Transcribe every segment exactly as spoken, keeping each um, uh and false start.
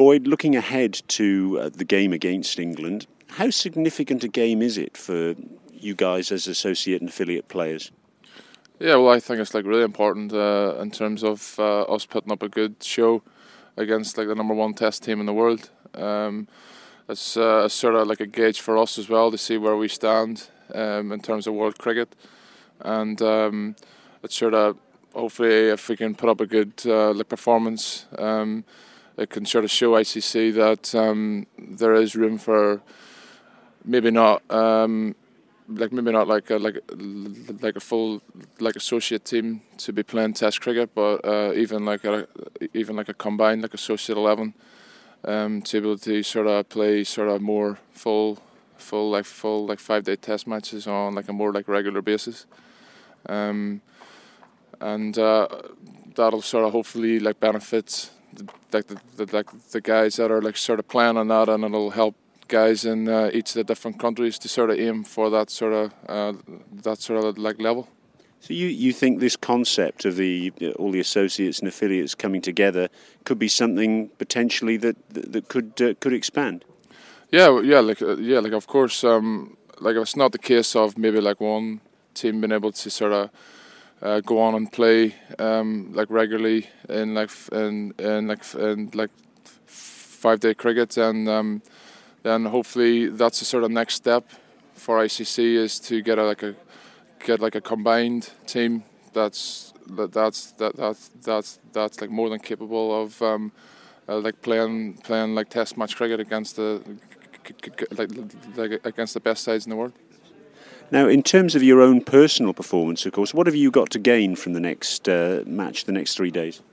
Boyd, looking ahead to uh, the game against England, how significant a game is it for you guys as associate and affiliate players? Yeah, well, I think it's like really important uh, in terms of uh, us putting up a good show against like the number one Test team in the world. Um, it's uh, sort of like a gauge for us as well to see where we stand um, in terms of world cricket, and um, it's sort of hopefully if we can put up a good uh, like performance, um, it can sort of show I C C that um, there is room for maybe not. Um, Like maybe not like a, like like a full like associate team to be playing Test cricket, but uh, even like a even like a combined like associate eleven, um, to be able to sort of play sort of more full full like full like five day Test matches on like a more like regular basis, um, and uh, that'll sort of hopefully like benefit the, like the, the like the guys that are like sort of playing on that, and it'll help guys in uh, each of the different countries to sort of aim for that sort of uh, that sort of like level. So you, you think this concept of the all the associates and affiliates coming together could be something potentially that that, that could uh, could expand? Yeah, yeah, like uh, yeah, like of course, um, like it's not the case of maybe like one team being able to sort of uh, go on and play um, like regularly in like in in like in like five day cricket, and um, then hopefully that's the sort of next step for I C C is to get a, like a get like a combined team that's that that's that that's that's that's like more than capable of um, uh, like playing playing like Test match cricket against the like, like against the best sides in the world. Now, in terms of your own personal performance, of course, what have you got to gain from the next uh, match, the next three days?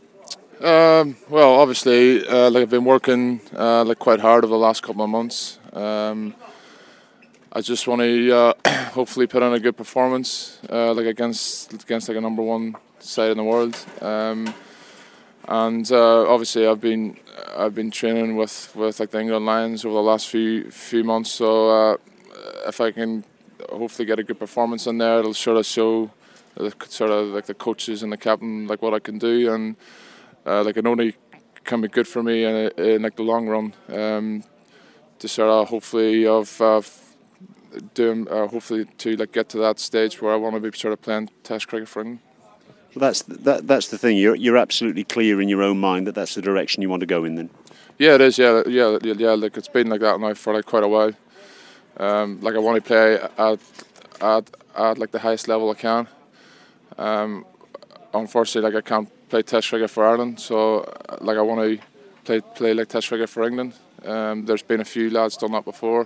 Um, well, obviously, uh, like I've been working uh, like quite hard over the last couple of months. Um, I just want to uh, hopefully put in a good performance, uh, like against against like a number one side in the world. Um, and uh, obviously, I've been I've been training with, with like the England Lions over the last few few months. So uh, if I can hopefully get a good performance in there, it'll sort of show the, sort of like the coaches and the captain like what I can do, and Uh, like it only can be good for me in, in like the long run, um, to sort of hopefully of uh, doing uh, hopefully to like get to that stage where I want to be sort of playing Test cricket for England. Well, that's that, that's the thing. You're you're absolutely clear in your own mind that that's the direction you want to go in. Then. Yeah, it is. Yeah, yeah, yeah. Like it's been like that now for like quite a while. Um, like I want to play at at at like the highest level I can. Um, unfortunately, like I can't play Test cricket for Ireland, so like I want to play play like Test cricket for England. Um, there's been a few lads done that before.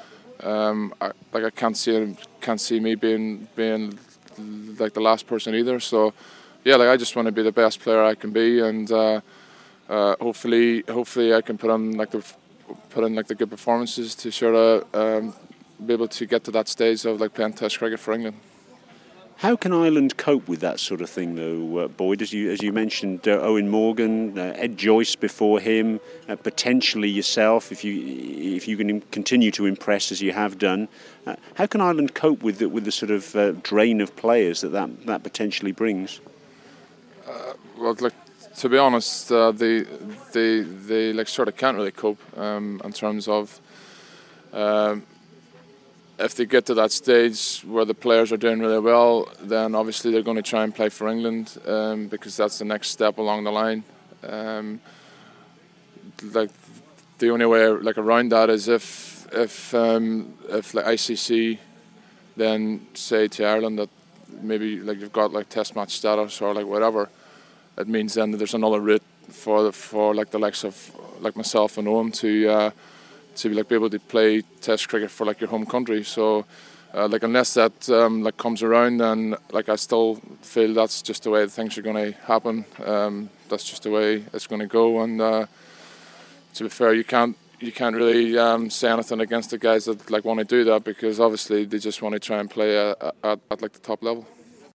Um, I, like I can't see can't see me being being like the last person either. So yeah, like I just want to be the best player I can be, and uh, uh, hopefully hopefully I can put on like the put in like the good performances to sort of um, be able to get to that stage of like playing Test cricket for England. How can Ireland cope with that sort of thing, though, uh, Boyd? As you as you mentioned, uh, Owen Morgan, uh, Ed Joyce before him, uh, potentially yourself, if you if you can continue to impress as you have done. Uh, how can Ireland cope with the, with the sort of uh, drain of players that that, that potentially brings? Uh, well, like to be honest, uh, they they they like sort of can't really cope um, in terms of. Um, If they get to that stage where the players are doing really well, then obviously they're going to try and play for England, um, because that's the next step along the line. Um, like the only way like around that is if if um, if like I C C then say to Ireland that maybe like you've got like Test match status or like whatever, it means then that there's another route for the, for like the likes of like myself and Owen to. Uh, to like be able to play Test cricket for like your home country. So uh, like unless that um, like comes around, then like I still feel that's just the way things are going to happen. Um, that's just the way it's going to go. And uh, to be fair, you can't you can't really um, say anything against the guys that like want to do that, because obviously they just want to try and play at, at, at like the top level.